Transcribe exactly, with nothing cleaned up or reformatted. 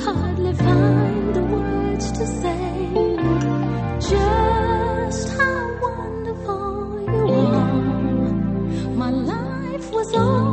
hardly find the words to say just how wonderful you are. My life was all